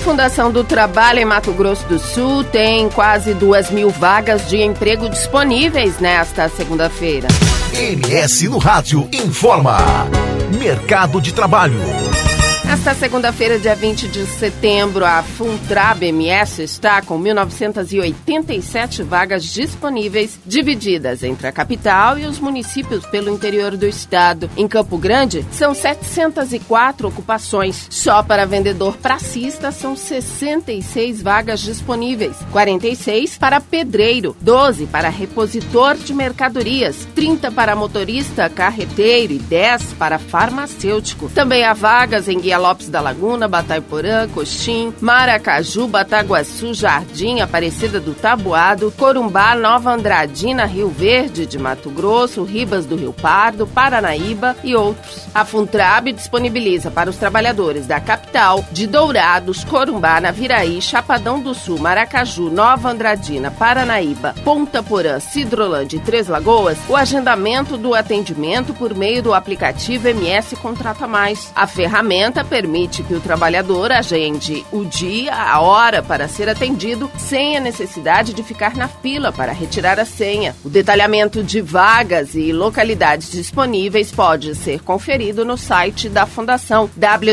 Fundação do Trabalho em Mato Grosso do Sul tem quase 2.000 vagas de emprego disponíveis nesta segunda-feira. MS no Rádio informa. Mercado de trabalho. Nesta segunda-feira, dia 20 de setembro, a Funtrab MS está com 1.987 vagas disponíveis, divididas entre a capital e os municípios pelo interior do estado. Em Campo Grande, são 704 ocupações. Só para vendedor pracista, são 66 vagas disponíveis, 46 para pedreiro, 12 para repositor de mercadorias, 30 para motorista carreteiro e 10 para farmacêutico. Também há vagas em Guia Lopes da Laguna, Batayporã, Coxim, Maracaju, Bataguaçu, Jardim, Aparecida do Taboado, Corumbá, Nova Andradina, Rio Verde de Mato Grosso, Ribas do Rio Pardo, Paranaíba e outros. A Funtrab disponibiliza para os trabalhadores da capital, de Dourados, Corumbá, Naviraí, Chapadão do Sul, Maracaju, Nova Andradina, Paranaíba, Ponta Porã, Cidrolândia e Três Lagoas, o agendamento do atendimento por meio do aplicativo MS Contrata Mais. A ferramenta permite que o trabalhador agende o dia, a hora para ser atendido, sem a necessidade de ficar na fila para retirar a senha. O detalhamento de vagas e localidades disponíveis pode ser conferido no site da Fundação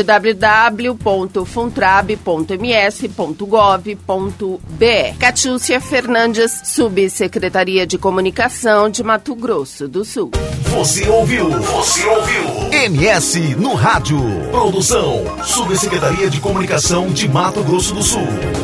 www.funtrab.ms.gov.br. Catiúcia Fernandes, Subsecretaria de Comunicação de Mato Grosso do Sul. Você ouviu MS no Rádio. Produção, Subsecretaria de Comunicação de Mato Grosso do Sul.